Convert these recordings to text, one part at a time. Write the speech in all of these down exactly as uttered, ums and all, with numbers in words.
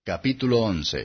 Capítulo once.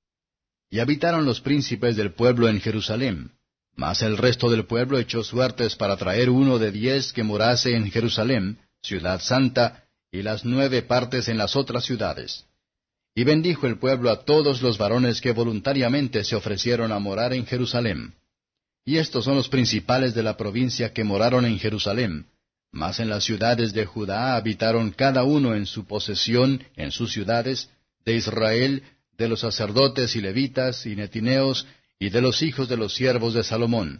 Y habitaron los príncipes del pueblo en Jerusalem, mas el resto del pueblo echó suertes para traer uno de diez que morase en Jerusalem, ciudad santa, y las nueve partes en las otras ciudades. Y bendijo el pueblo a todos los varones que voluntariamente se ofrecieron a morar en Jerusalem. Y estos son los principales de la provincia que moraron en Jerusalem, mas en las ciudades de Judá habitaron cada uno en su posesión, en sus ciudades, de Israel, de los sacerdotes y levitas y netineos, y de los hijos de los siervos de Salomón.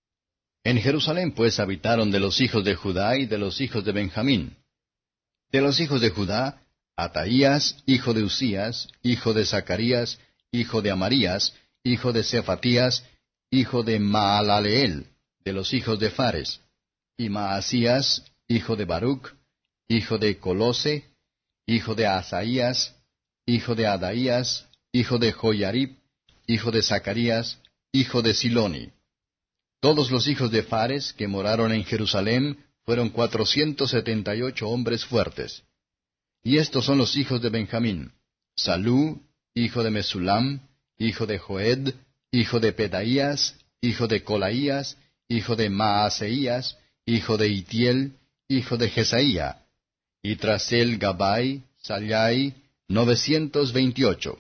En Jerusalem pues habitaron de los hijos de Judá y de los hijos de Benjamín. De los hijos de Judá, Ataías, hijo de Usías, hijo de Zacarías, hijo de Amarías, hijo de Cefatías, hijo de Maalaleel, de los hijos de Fares, y Maasías, hijo de Baruch, hijo de Colose, hijo de Asaías, hijo de Adaías, hijo de Joyarib, hijo de Zacarías, hijo de Siloni. Todos los hijos de Fares que moraron en Jerusalem fueron cuatrocientos setenta y ocho hombres fuertes. Y estos son los hijos de Benjamín: Salú, hijo de Mesulam, hijo de Joed, hijo de Pedaías, hijo de Colaías, hijo de Maaseías, hijo de Itiel, hijo de Jesaía, y tras él Gabai, Sallai, novecientos veintiocho.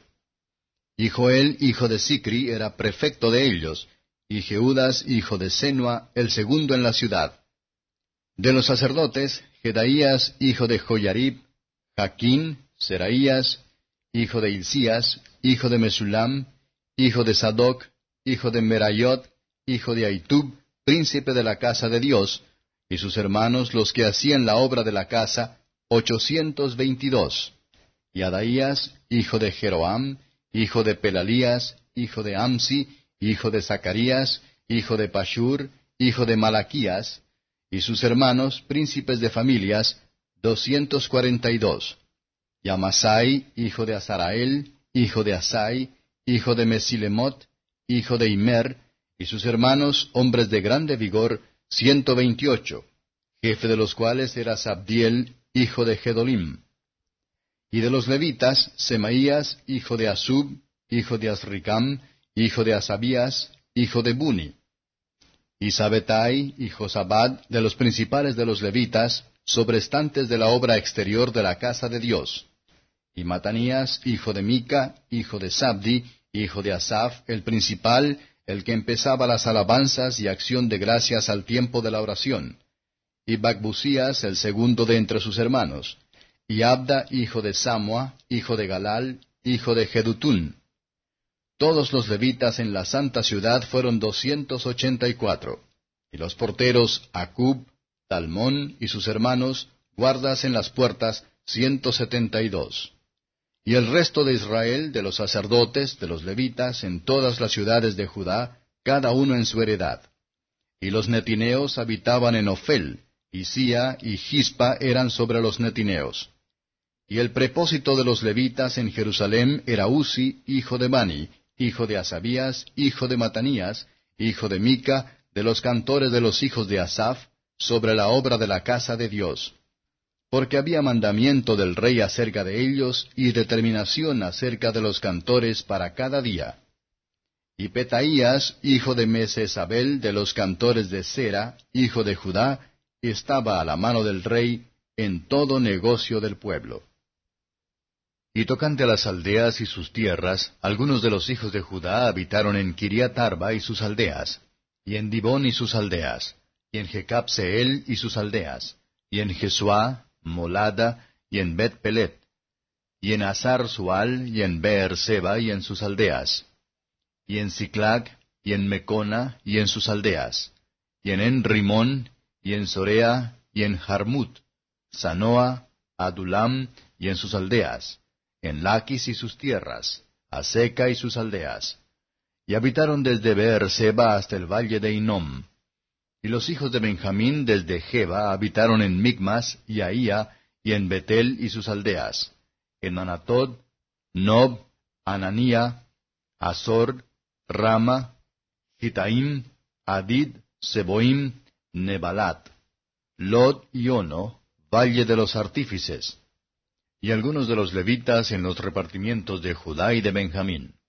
Y Joel, hijo de Sicri, era prefecto de ellos, y Jeudas, hijo de Senua, el segundo en la ciudad. De los sacerdotes, Jedaías, hijo de Joyarib, Jaquín, Seraías, hijo de Hilcías, hijo de Mesulam, hijo de Sadoc, hijo de Merayot, hijo de Ahitub, príncipe de la casa de Dios, y sus hermanos los que hacían la obra de la casa, ochocientos veintidós. Y Adaías, hijo de Jeroam, hijo de Pelalías, hijo de Amsi, hijo de Zacarías, hijo de Pashur, hijo de Malaquías, y sus hermanos, príncipes de familias, doscientos cuarenta y dos. Y Amasai, hijo de Azarael, hijo de Asai, hijo de Mesilemot, hijo de Immer, y sus hermanos, hombres de grande vigor, ciento veintiocho, jefe de los cuales era Sabdiel, hijo de Gedolim. Y de los levitas, Semaías, hijo de Asub, hijo de Azricam, hijo de Asabías, hijo de Buni. Y Sabetai y Josabad, de los principales de los levitas, sobrestantes de la obra exterior de la casa de Dios. Y Matanías, hijo de Mica, hijo de Sabdi, hijo de Asaf, el principal, el que empezaba las alabanzas y acción de gracias al tiempo de la oración. Y Bacbusías, el segundo de entre sus hermanos. Y Abda, hijo de Samua, hijo de Galal, hijo de Jedutún. Todos los levitas en la santa ciudad fueron doscientos ochenta y cuatro. Y los porteros, Acub, Talmón y sus hermanos, guardas en las puertas, ciento setenta y dos. Y el resto de Israel, de los sacerdotes, de los levitas, en todas las ciudades de Judá, cada uno en su heredad. Y los netineos habitaban en Ofel, y Sía y Gispa eran sobre los netineos. Y el prepósito de los levitas en Jerusalem era Uzi, hijo de Bani, hijo de Asabías, hijo de Matanías, hijo de Mica, de los cantores de los hijos de Asaf, sobre la obra de la casa de Dios. Porque había mandamiento del rey acerca de ellos, y determinación acerca de los cantores para cada día. Y Petaías, hijo de Mesesabel, de los cantores de Sera, hijo de Judá, estaba a la mano del rey en todo negocio del pueblo. Y tocante a las aldeas y sus tierras, algunos de los hijos de Judá habitaron en Kiriat Arba y sus aldeas, y en Dibón y sus aldeas, y en Jecab-Seel y sus aldeas, y en Jesuá, Molada, y en Bet-Pelet, y en Hazar-Sual, y en Beer-Seba, y en sus aldeas, y en Siclag, y en Mecona, y en sus aldeas, y en En-Rimón, y en Sorea, y en Jarmut, Sanoa, Adulam, y en sus aldeas, en Laquis y sus tierras, Aseca y sus aldeas. Y habitaron desde Beer-Seba hasta el valle de Hinnom. Y los hijos de Benjamín desde Geba habitaron en Micmas y Ahía, y en Betel y sus aldeas, en Anatod, Nob, Ananía, Azor, Rama, Gitaim, Adid, Seboim, Nebalat, Lod y Ono, valle de los artífices. y algunos de los levitas en los repartimientos de Judá y de Benjamín.